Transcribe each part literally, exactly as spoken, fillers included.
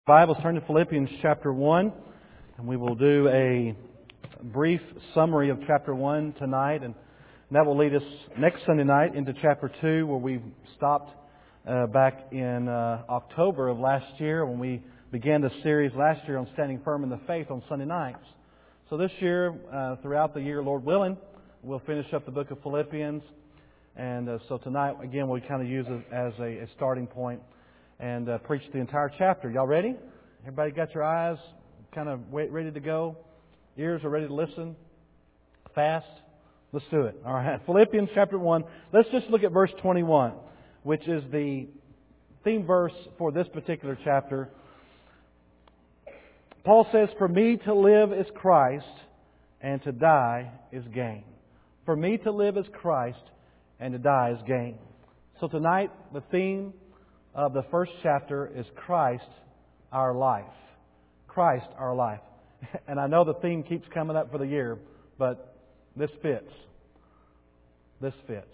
Bibles, turn to Philippians chapter one, and we will do a brief summary of chapter one tonight, and that will lead us next Sunday night into chapter two, where we stopped uh, back in uh, October of last year when we began the series last year on standing firm in the faith on Sunday nights. So this year, uh, throughout the year, Lord willing, we'll finish up the book of Philippians, and uh, so tonight, again, we kind of use it as a, a starting point and uh, preach the entire chapter. Y'all ready? Everybody got your eyes kind of wait, ready to go? Ears are ready to listen? Fast? Let's do it. All right. Philippians chapter one. Let's just look at verse twenty-one, which is the theme verse for this particular chapter. Paul says, "For me to live is Christ, and to die is gain." For me to live is Christ, and to die is gain. So tonight, the theme of the first chapter is Christ, our life. Christ, our life. And I know the theme keeps coming up for the year, but this fits. This fits.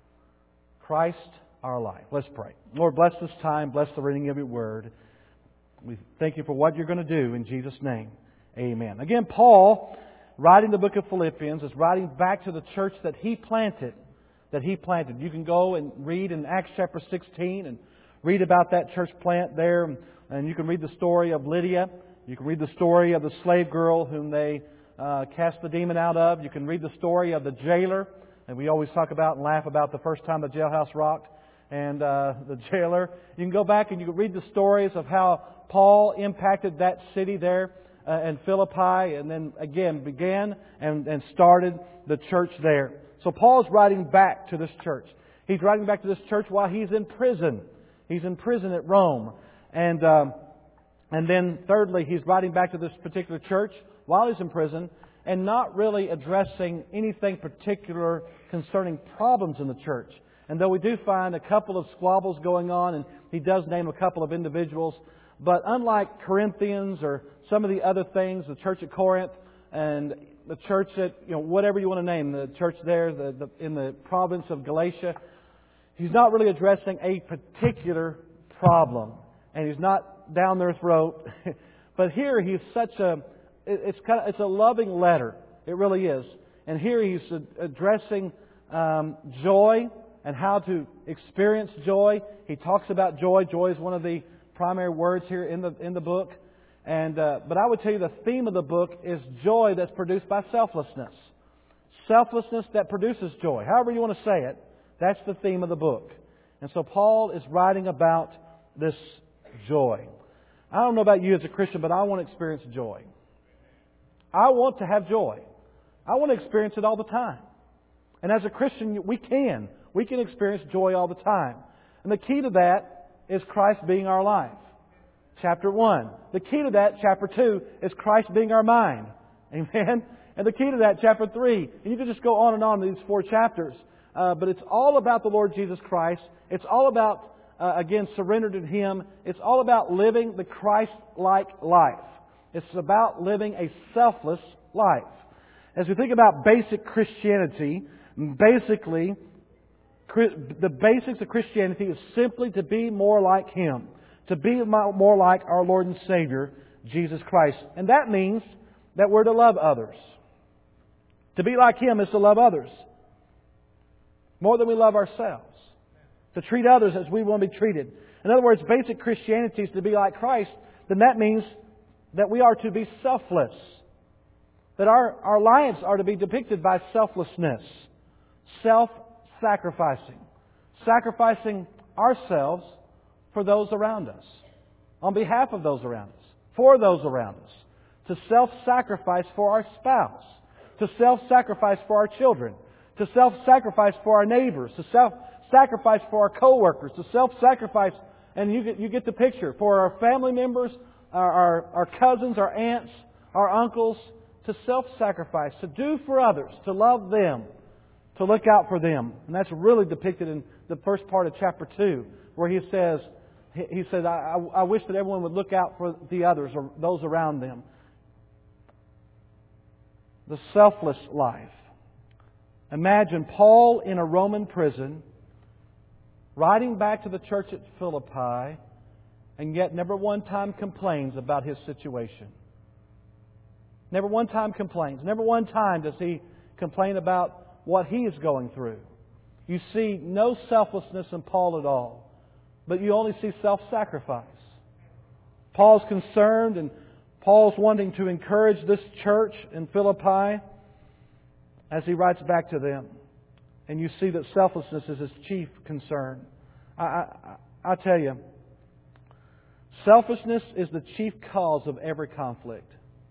Christ, our life. Let's pray. Lord, bless this time. Bless the reading of your word. We thank you for what you're going to do in Jesus' name. Amen. Again, Paul, writing the book of Philippians, is writing back to the church that he planted. That he planted. You can go and read in Acts chapter sixteen and read about that church plant there, and you can read the story of Lydia. You can read the story of the slave girl whom they uh, cast the demon out of. You can read the story of the jailer, and we always talk about and laugh about the first time the jailhouse rocked, and uh, the jailer. You can go back and you can read the stories of how Paul impacted that city there uh, in Philippi, and then again began and, and started the church there. So Paul's writing back to this church. He's writing back to this church while he's in prison. He's in prison at Rome. And um, and then thirdly, he's writing back to this particular church while he's in prison and not really addressing anything particular concerning problems in the church. And though we do find a couple of squabbles going on, and he does name a couple of individuals, but unlike Corinthians or some of the other things, the church at Corinth and the church at, you know, whatever you want to name, the church there the, the, in the province of Galatia, he's not really addressing a particular problem, and he's not down their throat. But here he's such a it's kind of it's a loving letter. It really is. And here he's addressing um, joy and how to experience joy. He talks about joy. Joy is one of the primary words here in the in the book. And uh, but I would tell you the theme of the book is joy that's produced by selflessness. Selflessness that produces joy. However you want to say it. That's the theme of the book. And so Paul is writing about this joy. I don't know about you as a Christian, but I want to experience joy. I want to have joy. I want to experience it all the time. And as a Christian, we can. We can experience joy all the time. And the key to that is Christ being our life. Chapter one. The key to that, chapter two, is Christ being our mind. Amen? And the key to that, chapter three. And you can just go on and on in these four chapters. Uh, but it's all about the Lord Jesus Christ. It's all about, uh, again, surrender to Him. It's all about living the Christ-like life. It's about living a selfless life. As we think about basic Christianity, basically, the basics of Christianity is simply to be more like Him. To be more like our Lord and Savior, Jesus Christ. And that means that we're to love others. To be like Him is to love others more than we love ourselves. To treat others as we want to be treated. In other words, basic Christianity is to be like Christ. Then that means that we are to be selfless. That our, our lives are to be depicted by selflessness. Self-sacrificing. Sacrificing ourselves for those around us. On behalf of those around us. For those around us. To self-sacrifice for our spouse. To self-sacrifice for our children. To self-sacrifice for our neighbors, to self-sacrifice for our co-workers, to self-sacrifice, and you get, you get the picture, for our family members, our, our, our cousins, our aunts, our uncles, to self-sacrifice, to do for others, to love them, to look out for them. And that's really depicted in the first part of chapter two, where he says, he says, I, I wish that everyone would look out for the others, or those around them. The selfless life. Imagine Paul in a Roman prison, writing back to the church at Philippi, and yet never one time complains about his situation. Never one time complains. Never one time does he complain about what he is going through. You see no selflessness in Paul at all, but you only see self-sacrifice. Paul's concerned, and Paul's wanting to encourage this church in Philippi as he writes back to them. And you see that selflessness is his chief concern. I, I, I tell you, selfishness is the chief cause of every conflict.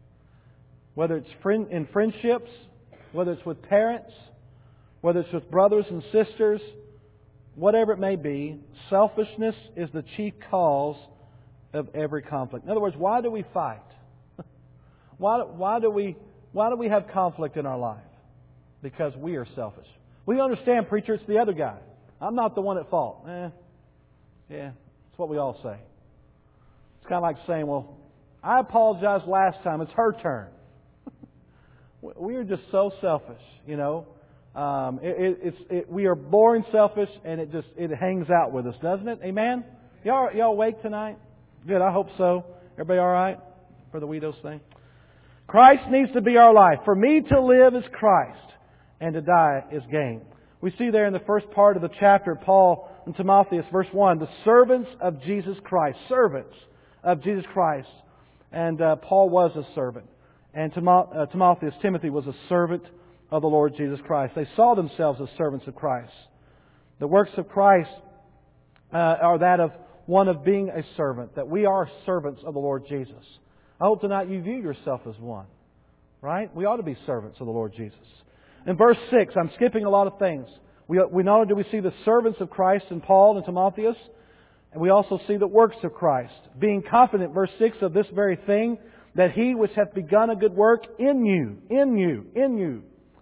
Whether it's friend, in friendships, whether it's with parents, whether it's with brothers and sisters, whatever it may be, selfishness is the chief cause of every conflict. In other words, why do we fight? why, why, do we, why do we have conflict in our life? Because we are selfish. We understand, preacher, it's the other guy. I'm not the one at fault. Eh, yeah, that's what we all say. It's kind of like saying, well, I apologized last time. It's her turn. We are just so selfish, you know. Um, it, it, it's, it, we are boring selfish, and it just it hangs out with us, doesn't it? Amen? Y'all, y'all awake tonight? Good, I hope so. Everybody all right for the Weedos thing? Christ needs to be our life. For me to live is Christ, and to die is gain. We see there in the first part of the chapter, Paul and Timotheus, verse one, the servants of Jesus Christ. Servants of Jesus Christ. And uh, Paul was a servant. And Timo- uh, Timotheus, Timothy, was a servant of the Lord Jesus Christ. They saw themselves as servants of Christ. The works of Christ uh, are that of one of being a servant, that we are servants of the Lord Jesus. I hope tonight you view yourself as one. Right? We ought to be servants of the Lord Jesus. In verse six, I'm skipping a lot of things. We, we not only do we see the servants of Christ in Paul and Timotheus, and we also see the works of Christ. Being confident, verse six, of this very thing, that He which hath begun a good work in you, in you, in you.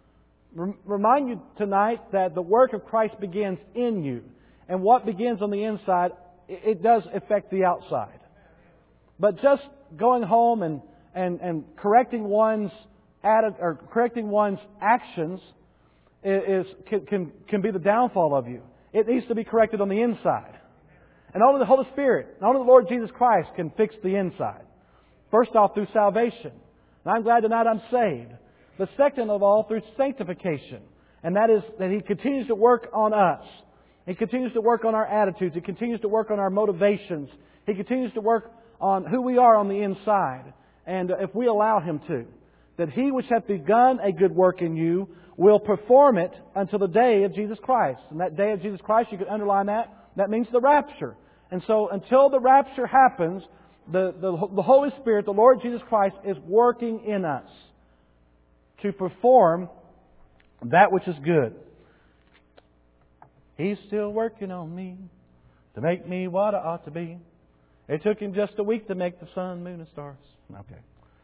Remind you tonight that the work of Christ begins in you. And what begins on the inside, it does affect the outside. But just going home and, and, and correcting one's atti- or correcting one's actions is can, can can be the downfall of you. It needs to be corrected on the inside. And only the Holy Spirit, only the Lord Jesus Christ can fix the inside. First off, through salvation. And I'm glad tonight I'm saved. But second of all, through sanctification. And that is that He continues to work on us. He continues to work on our attitudes. He continues to work on our motivations. He continues to work on who we are on the inside. And if we allow Him to, that He which hath begun a good work in you will perform it until the day of Jesus Christ. And that day of Jesus Christ, you could underline that, that means the rapture. And so until the rapture happens, the, the, the Holy Spirit, the Lord Jesus Christ, is working in us to perform that which is good. He's still working on me to make me what I ought to be. It took Him just a week to make the sun, moon, and stars. Okay.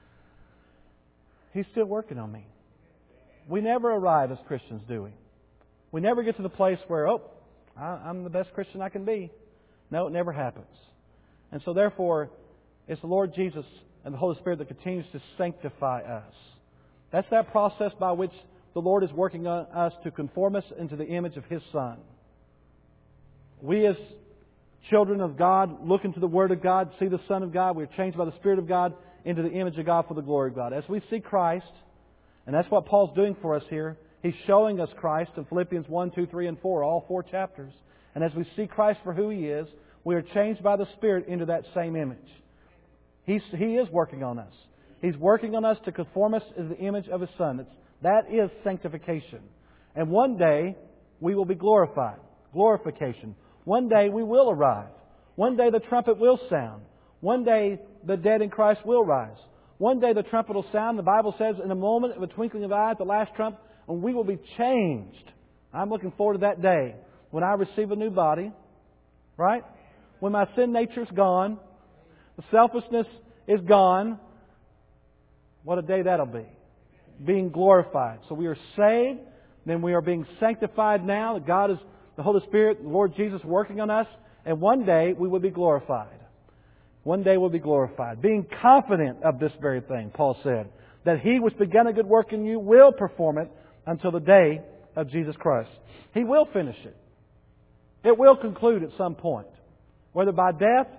He's still working on me. We never arrive as Christians, do we? We never get to the place where, oh, I'm the best Christian I can be. No, it never happens. And so therefore, it's the Lord Jesus and the Holy Spirit that continues to sanctify us. That's that process by which the Lord is working on us to conform us into the image of His Son. We as children of God look into the Word of God, see the Son of God. We're changed by the Spirit of God into the image of God for the glory of God. As we see Christ, and that's what Paul's doing for us here, he's showing us Christ in Philippians one, two, three, and four, all four chapters. And as we see Christ for who He is, we are changed by the Spirit into that same image. He's, he is working on us. He's working on us to conform us as the image of His Son. It's, that is sanctification. And one day we will be glorified. Glorification. One day we will arrive. One day the trumpet will sound. One day the dead in Christ will rise. One day the trumpet will sound. The Bible says in a moment of a twinkling of an eye at the last trump, and we will be changed. I'm looking forward to that day when I receive a new body. Right? When my sin nature is gone. The selfishness is gone. What a day that'll be. Being glorified. So we are saved. Then we are being sanctified now. God is, the Holy Spirit, the Lord Jesus working on us. And one day we will be glorified. One day we'll be glorified. Being confident of this very thing, Paul said, that He which began a good work in you will perform it until the day of Jesus Christ. He will finish it. It will conclude at some point. Whether by death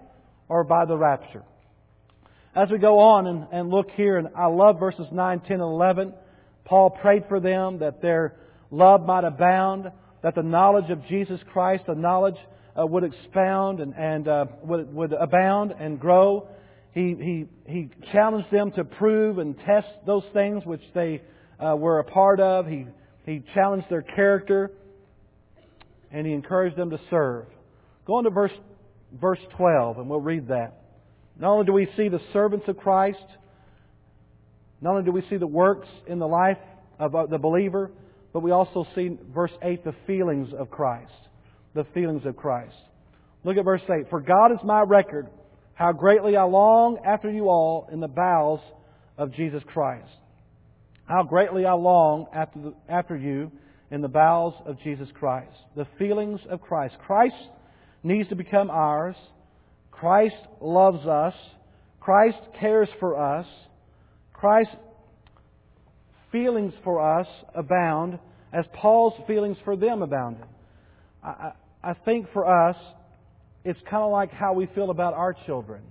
or by the rapture. As we go on and, and look here, and I love verses nine, ten, and eleven, Paul prayed for them that their love might abound, that the knowledge of Jesus Christ, the knowledge uh, would expound and, and uh, would, would abound and grow. He, he, he challenged them to prove and test those things which they uh, were a part of. He, he challenged their character, and he encouraged them to serve. Go on to verse, verse twelve, and we'll read that. Not only do we see the servants of Christ, not only do we see the works in the life of the believer, but we also see, verse eight, the feelings of Christ. The feelings of Christ. Look at verse eight. For God is my record, how greatly I long after you all in the bowels of Jesus Christ. How greatly I long after, the, after you in the bowels of Jesus Christ. The feelings of Christ. Christ needs to become ours. Christ loves us. Christ cares for us. Christ's feelings for us abound as Paul's feelings for them abounded. I, I think for us, it's kind of like how we feel about our children.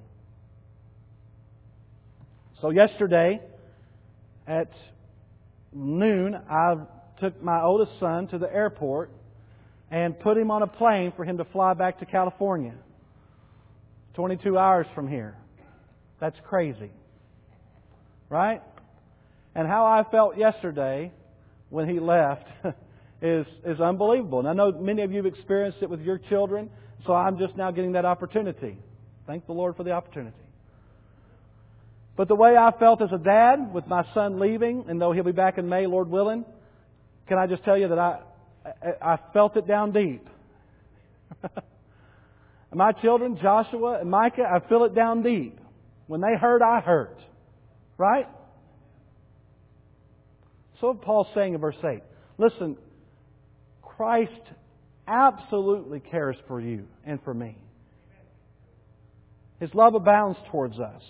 So yesterday at noon, I took my oldest son to the airport and put him on a plane for him to fly back to California. twenty-two hours from here. That's crazy. Right? And how I felt yesterday when he left is, is unbelievable. And I know many of you have experienced it with your children, so I'm just now getting that opportunity. Thank the Lord for the opportunity. But the way I felt as a dad with my son leaving, and though he'll be back in May, Lord willing, can I just tell you that I, I, I felt it down deep. My children, Joshua and Micah, I feel it down deep. When they hurt, I hurt. Right? So Paul's saying in verse eight, listen, Christ absolutely cares for you and for me. His love abounds towards us.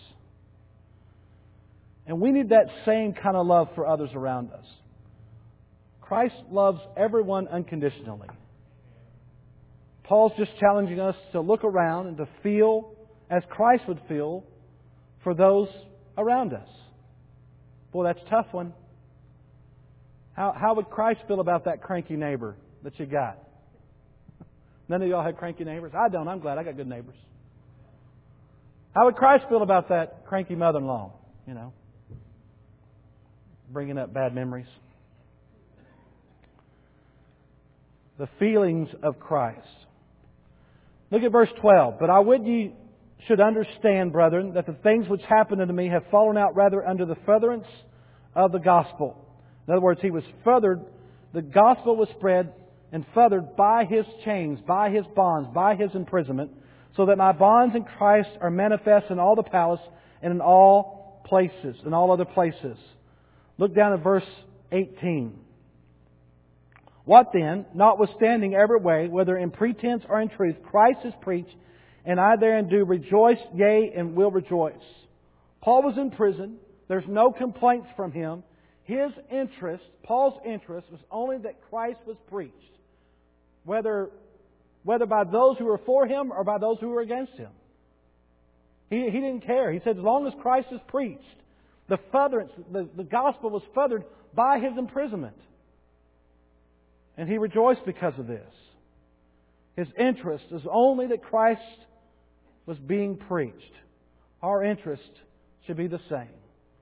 And we need that same kind of love for others around us. Christ loves everyone unconditionally. Paul's just challenging us to look around and to feel as Christ would feel for those around us. Boy, that's a tough one. How, how would Christ feel about that cranky neighbor that you got? None of y'all have cranky neighbors? I don't. I'm glad I got good neighbors. How would Christ feel about that cranky mother-in-law? You know, bringing up bad memories. The feelings of Christ. Look at verse twelve. But I would ye should understand, brethren, that the things which happened unto me have fallen out rather under the furtherance of the gospel. In other words, he was furthered, the gospel was spread and furthered by his chains, by his bonds, by his imprisonment, so that my bonds in Christ are manifest in all the palace and in all places, in all other places. Look down at verse eighteen. What then, notwithstanding every way, whether in pretense or in truth, Christ is preached, and I therein do rejoice, yea, and will rejoice. Paul was in prison. There's no complaints from him. His interest, Paul's interest, was only that Christ was preached. Whether, whether by those who were for him or by those who were against him. He, he didn't care. He said, as long as Christ is preached, the furtherance, the, the gospel was furthered by his imprisonment. And he rejoiced because of this. His interest is only that Christ was being preached. Our interest should be the same.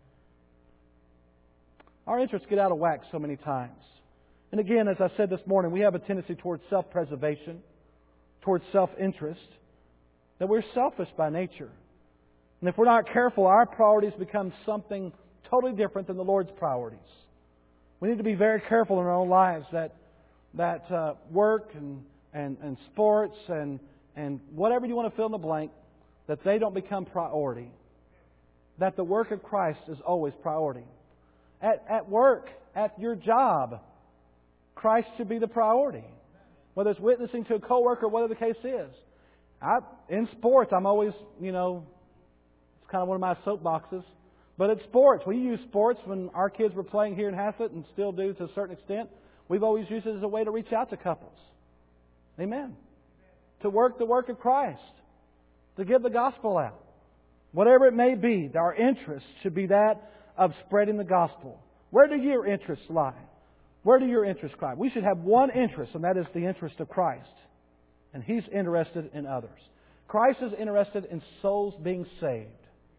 Our interests get out of whack so many times. And again, as I said this morning, we have a tendency towards self-preservation, towards self-interest, that we're selfish by nature. And if we're not careful, our priorities become something totally different than the Lord's priorities. We need to be very careful in our own lives that that uh, work and, and, and sports and, and whatever you want to fill in the blank, that they don't become priority. That the work of Christ is always priority. At, at work, at your job, Christ should be the priority. Whether it's witnessing to a coworker, whatever the case is. I, in sports, I'm always, you know, it's kind of one of my soapboxes. But at sports, we use sports when our kids were playing here in Haslett and still do to a certain extent. We've always used it as a way to reach out to couples. Amen. To work the work of Christ. to get the gospel out. Whatever it may be, our interest should be that of spreading the gospel. Where do your interests lie? Where do your interests lie? We should have one interest, and that is the interest of Christ. And He's interested in others. Christ is interested in souls being saved.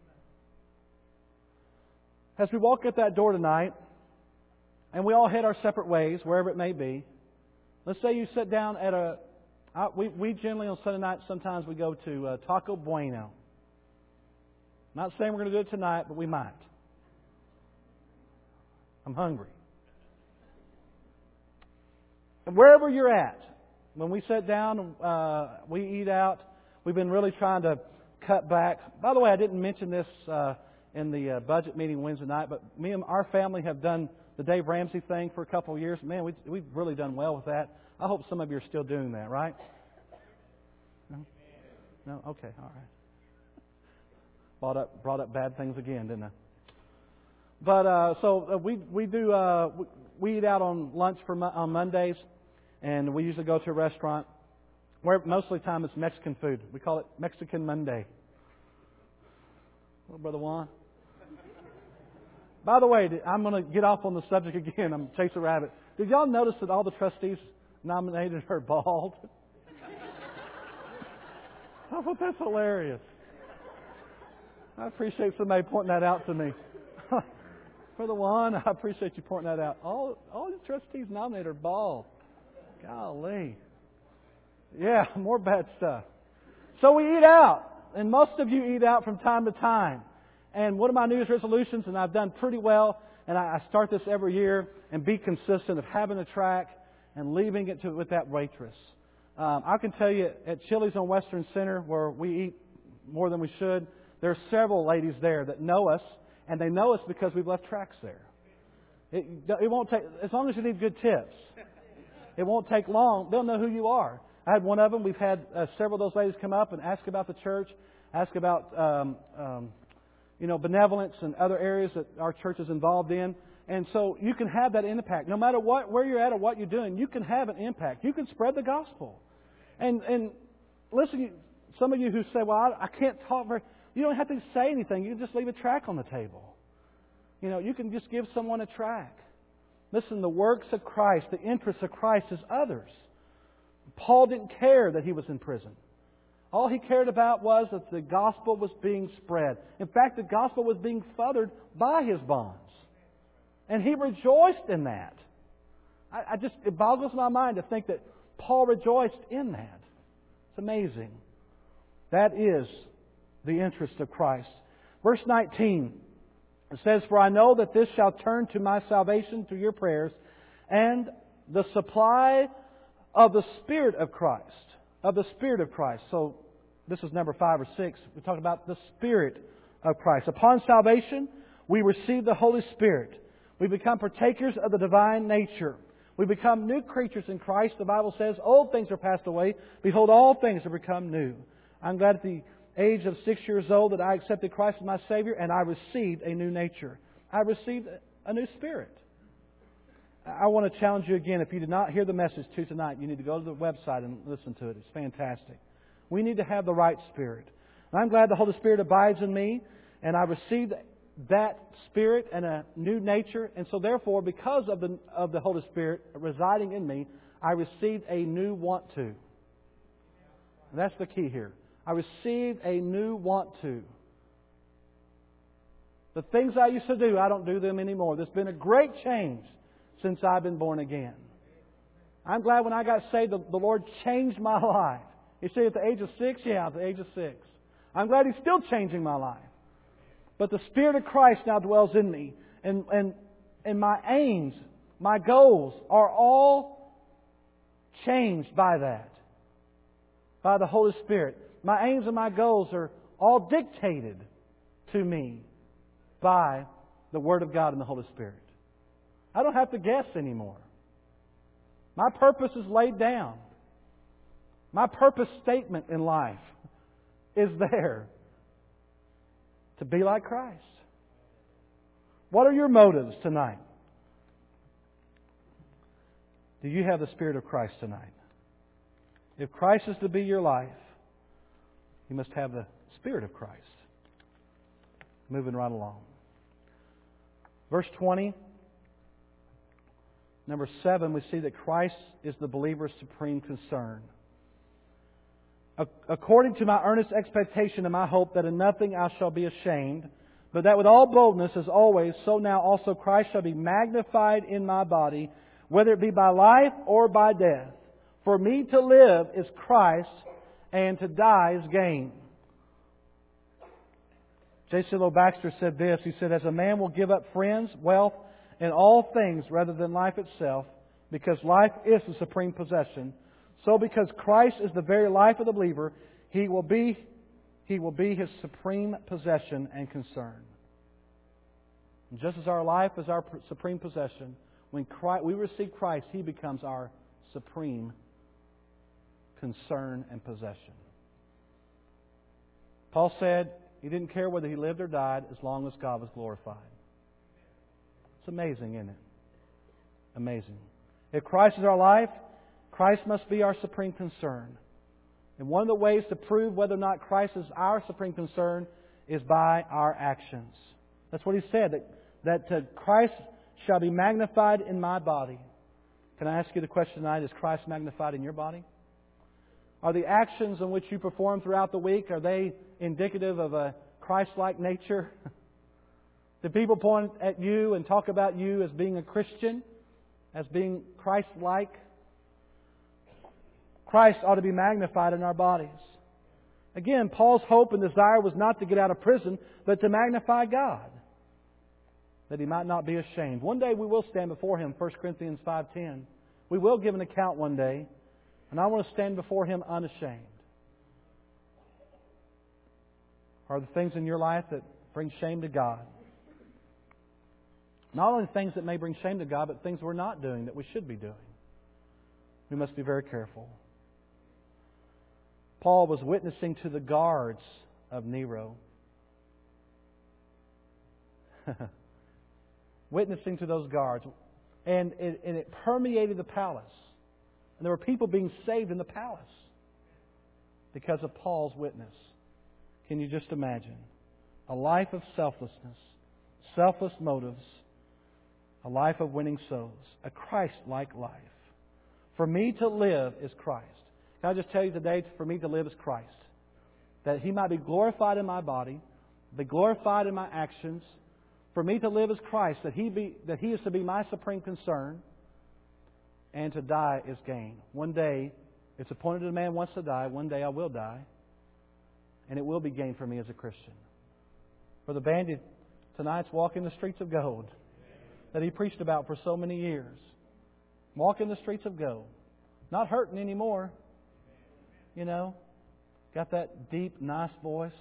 As we walk at that door tonight, and we all head our separate ways, wherever it may be, let's say you sit down at a... I, we, we generally on Sunday night, sometimes we go to uh, Taco Bueno. Not saying we're going to do it tonight, but we might. I'm hungry. And wherever you're at, when we sit down, uh, we eat out, we've been really trying to cut back. By the way, I didn't mention this uh, in the uh, budget meeting Wednesday night, but me and our family have done the Dave Ramsey thing for a couple of years. Man, we, we've really done well with that. I hope some of you are still doing that, right? No? No? Okay, all right. Brought up, brought up bad things again, didn't I? But uh, so uh, we we do uh, we, we eat out on lunch for on Mondays, and we usually go to a restaurant where most of the time it's Mexican food. We call it Mexican Monday. Hello, Brother Juan. By the way, I'm going to get off on the subject again. I'm chasing a rabbit. Did y'all notice that all the trustees nominated are bald? I thought that's hilarious. I appreciate somebody pointing that out to me. Brother Juan, I appreciate you pointing that out. All all the trustees nominated are bald. Golly. Yeah, more bad stuff. So we eat out. And most of you eat out from time to time. And one of my New Year's resolutions, and I've done pretty well, and I start this every year, and be consistent of having a track and leaving it to with that waitress. Um, I can tell you at Chili's on Western Center, where we eat more than we should, there are several ladies there that know us, and they know us because we've left tracks there. It, it won't take, as long as you need good tips, it won't take long. They'll know who you are. I had one of them. We've had uh, several of those ladies come up and ask about the church, ask about um, um, you know benevolence and other areas that our church is involved in. And so you can have that impact. No matter what, where you're at or what you're doing, you can have an impact. You can spread the gospel. And and listen, some of you who say, well, I, I can't talk very... You don't have to say anything. You can just leave a track on the table. You know, you can just give someone a track. Listen, the works of Christ, the interests of Christ is others. Paul didn't care that he was in prison. All he cared about was that the gospel was being spread. In fact, the gospel was being furthered by his bonds. And he rejoiced in that. I, I just, it boggles my mind to think that Paul rejoiced in that. It's amazing. That is the interest of Christ. Verse nineteen, it says, "For I know that this shall turn to my salvation through your prayers, and the supply of the Spirit of Christ." Of the Spirit of Christ. So, this is number five or six. We talk about the Spirit of Christ. Upon salvation, we receive the Holy Spirit. We become partakers of the divine nature. We become new creatures in Christ. The Bible says, old things are passed away. Behold, all things have become new. I'm glad at the age of six years old that I accepted Christ as my Savior, and I received a new nature. I received a new spirit. I want to challenge you again. If you did not hear the message to tonight, you need to go to the website and listen to it. It's fantastic. We need to have the right spirit. And I'm glad the Holy Spirit abides in me, and I received that spirit and a new nature. And so therefore, because of the of the Holy Spirit residing in me, I received a new want to. And that's the key here. I received a new want to. The things I used to do, I don't do them anymore. There's been a great change since I've been born again. I'm glad when I got saved, the, the Lord changed my life. You see, at the age of six? Yeah, at the age of six. I'm glad He's still changing my life. But the Spirit of Christ now dwells in me. And, and, and my aims, my goals are all changed by that. By the Holy Spirit. My aims and my goals are all dictated to me by the Word of God and the Holy Spirit. I don't have to guess anymore. My purpose is laid down. My purpose statement in life is there. To be like Christ. What are your motives tonight? Do you have the Spirit of Christ tonight? If Christ is to be your life, you must have the Spirit of Christ. Moving right along. Verse twenty. Number seven, we see that Christ is the believer's supreme concern. According to my earnest expectation and my hope that in nothing I shall be ashamed, but that with all boldness as always, so now also Christ shall be magnified in my body, whether it be by life or by death. For me to live is Christ, and to die is gain. J C Lo Baxter said this. He said, as a man will give up friends, wealth, and all things rather than life itself, because life is the supreme possession, so because Christ is the very life of the believer, He will be, He will be his supreme possession and concern. And just as our life is our supreme possession, when Christ, we receive Christ, He becomes our supreme concern and possession. Paul said he didn't care whether he lived or died as long as God was glorified. It's amazing, isn't it? Amazing. If Christ is our life, Christ must be our supreme concern. And one of the ways to prove whether or not Christ is our supreme concern is by our actions. That's what he said, that, that uh, Christ shall be magnified in my body. Can I ask you the question tonight, is Christ magnified in your body? Are the actions in which you perform throughout the week, are they indicative of a Christ-like nature? Do people point at you and talk about you as being a Christian, as being Christ-like? Christ ought to be magnified in our bodies. Again, Paul's hope and desire was not to get out of prison, but to magnify God, that he might not be ashamed. One day we will stand before Him, First Corinthians five ten. We will give an account one day, and I want to stand before Him unashamed. Are the things in your life that bring shame to God? Not only things that may bring shame to God, but things we're not doing that we should be doing. We must be very careful. Paul was witnessing to the guards of Nero. Witnessing to those guards. And it, and it permeated the palace. And there were people being saved in the palace because of Paul's witness. Can you just imagine? A life of selflessness, selfless motives, a life of winning souls, a Christ-like life. For me to live is Christ. Can I just tell you today, for me to live is Christ. That He might be glorified in my body, be glorified in my actions. For me to live is Christ, that He be that He is to be my supreme concern, and to die is gain. One day, it's appointed a man wants to die. One day I will die, and it will be gain for me as a Christian. For the bandit tonight's walking the streets of gold that he preached about for so many years. Walking the streets of gold. Not hurting anymore. You know, got that deep, nice voice.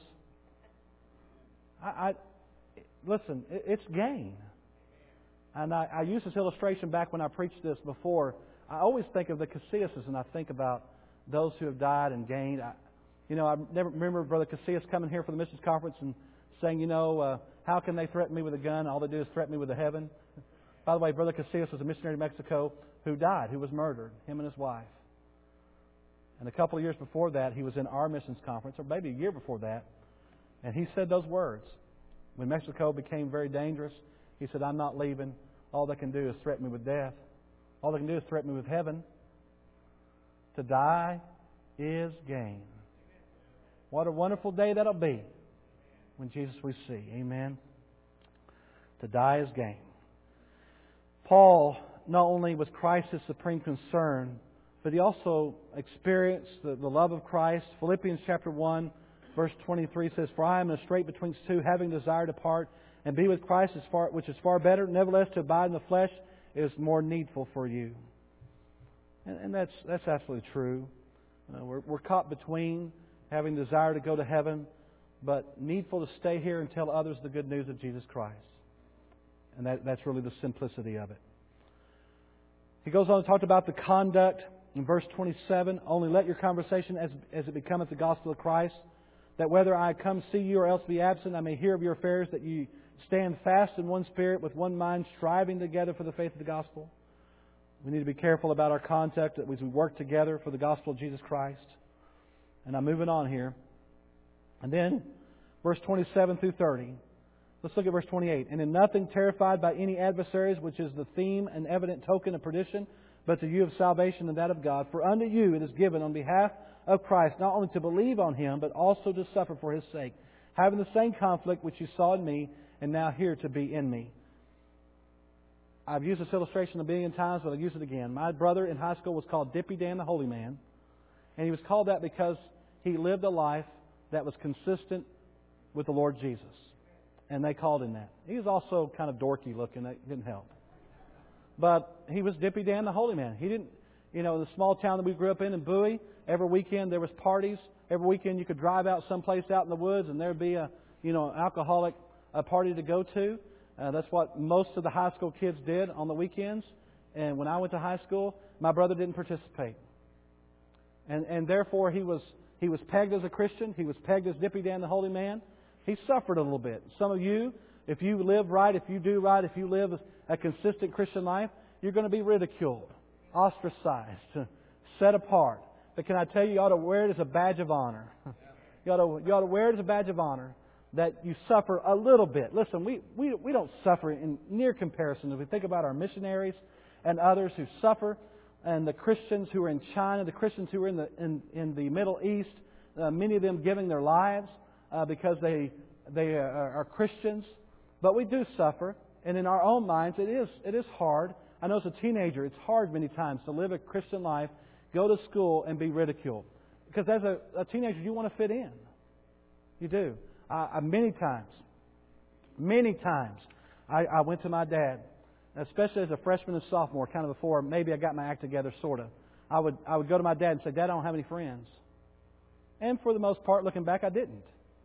I, I listen, it, it's gain. And I, I used this illustration back when I preached this before. I always think of the Casillas, and I think about those who have died and gained. I, you know, I never remember Brother Casillas coming here for the missions conference and saying, you know, uh, how can they threaten me with a gun? All they do is threaten me with a heaven. By the way, Brother Casillas was a missionary to Mexico who died, who was murdered, him and his wife. And a couple of years before that, he was in our missions conference, or maybe a year before that, and he said those words. When Mexico became very dangerous, he said, I'm not leaving. All they can do is threaten me with death. All they can do is threaten me with heaven. To die is gain. What a wonderful day that'll be when Jesus we see. Amen. To die is gain. Paul, not only was Christ his supreme concern, but he also experienced the, the love of Christ. Philippians chapter one, verse twenty-three says, For I am in a strait betwixt two, having desire to part and be with Christ, is far, which is far better. Nevertheless, to abide in the flesh is more needful for you. And, and that's that's absolutely true. Uh, we're, we're caught between having desire to go to heaven, but needful to stay here and tell others the good news of Jesus Christ. And that, that's really the simplicity of it. He goes on to talk about the conduct in verse twenty-seven. Only let your conversation as, as it becometh the gospel of Christ, that whether I come see you or else be absent, I may hear of your affairs, that you stand fast in one spirit, with one mind, striving together for the faith of the gospel. We need to be careful about our conduct as we work together for the gospel of Jesus Christ. And I'm moving on here. And then, verse twenty-seven through thirty. Let's look at verse twenty-eight. And in nothing terrified by any adversaries, which is the theme and evident token of perdition, but to you of salvation and that of God. For unto you it is given on behalf of Christ, not only to believe on Him, but also to suffer for His sake, having the same conflict which you saw in me, and now here to be in me. I've used this illustration a billion times, but I'll use it again. My brother in high school was called Dippy Dan the Holy Man. And he was called that because he lived a life that was consistent with the Lord Jesus. And they called him that. He was also kind of dorky looking. That didn't help. But he was Dippy Dan the Holy Man. He didn't, you know, in the small town that we grew up in, in Bowie, every weekend there was parties. Every weekend you could drive out someplace out in the woods and there'd be a, you know, an alcoholic a party to go to. Uh, that's what most of the high school kids did on the weekends. And when I went to high school, my brother didn't participate. And and therefore he was he was pegged as a Christian. He was pegged as Dippy Dan the Holy Man. He suffered a little bit. Some of you, if you live right, if you do right, if you live a consistent Christian life, you're going to be ridiculed, ostracized, set apart. But can I tell you, you ought to wear it as a badge of honor. You ought to, you ought to wear it as a badge of honor that you suffer a little bit. Listen, we, we, we don't suffer in near comparison. If we think about our missionaries and others who suffer, and the Christians who are in China, the Christians who are in the in, in the Middle East, uh, many of them giving their lives uh, because they they are, are Christians. But we do suffer, and in our own minds, it is it is hard. I know as a teenager, it's hard many times to live a Christian life, go to school, and be ridiculed. Because as a, a teenager, you want to fit in. You do. I, I, many times, many times, I, I went to my dad, especially as a freshman and sophomore, kind of before maybe I got my act together, sort of. I would I would go to my dad and say, Dad, I don't have any friends. And for the most part, looking back, I didn't.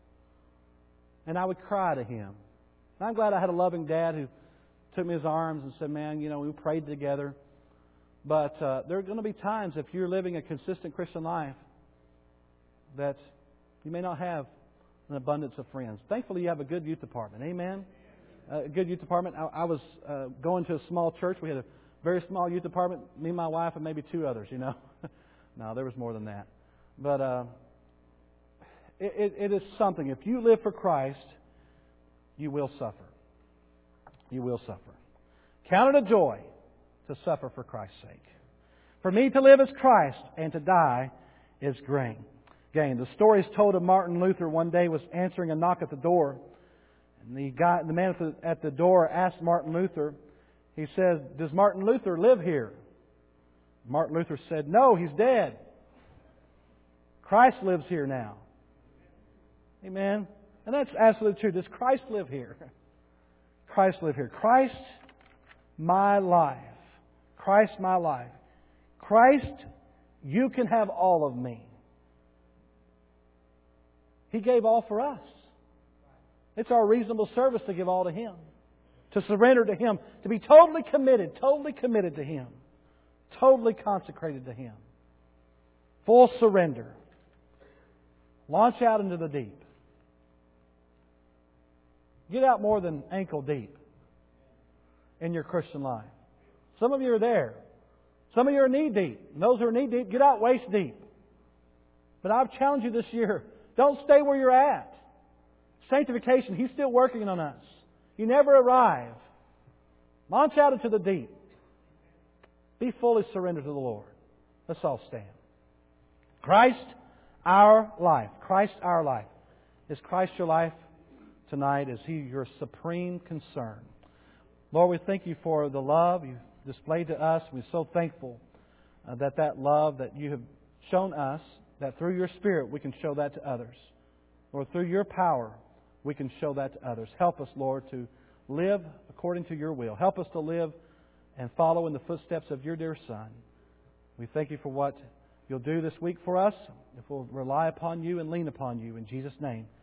And I would cry to him. And I'm glad I had a loving dad who took me in his arms and said, man, you know, we prayed together. But uh, there are going to be times, if you're living a consistent Christian life, that you may not have an abundance of friends. Thankfully, you have a good youth department. Amen? Uh, a good youth department. I, I was uh, going to a small church. We had a very small youth department. Me, my wife, and maybe two others, you know. No, there was more than that. But uh, it, it, it is something. If you live for Christ, you will suffer. You will suffer. Count it a joy to suffer for Christ's sake. For me to live is Christ, and to die is gain. Gain. The story is told of Martin Luther. One day was answering a knock at the door, and the guy, the man at the, at the door asked Martin Luther. He says, "Does Martin Luther live here?" Martin Luther said, "No, he's dead. Christ lives here now." Amen. And that's absolutely true. Does Christ live here? Christ live here. Christ, my life. Christ, my life. Christ, you can have all of me. He gave all for us. It's our reasonable service to give all to Him. To surrender to Him. To be totally committed. Totally committed to Him. Totally consecrated to Him. Full surrender. Launch out into the deep. Get out more than ankle deep in your Christian life. Some of you are there. Some of you are knee deep. And those who are knee deep, get out waist deep. But I've challenged you this year. Don't stay where you're at. Sanctification, He's still working on us. You never arrive. Launch out into the deep. Be fully surrendered to the Lord. Let's all stand. Christ, our life. Christ, our life. Is Christ your life tonight? Is He your supreme concern? Lord, we thank You for the love You've displayed to us. We're so thankful uh, that that love that You have shown us, that through Your Spirit we can show that to others. Lord, through Your power we can show that to others. Help us, Lord, to live according to Your will. Help us to live and follow in the footsteps of Your dear Son. We thank You for what You'll do this week for us. If we'll rely upon You and lean upon You. In Jesus' name.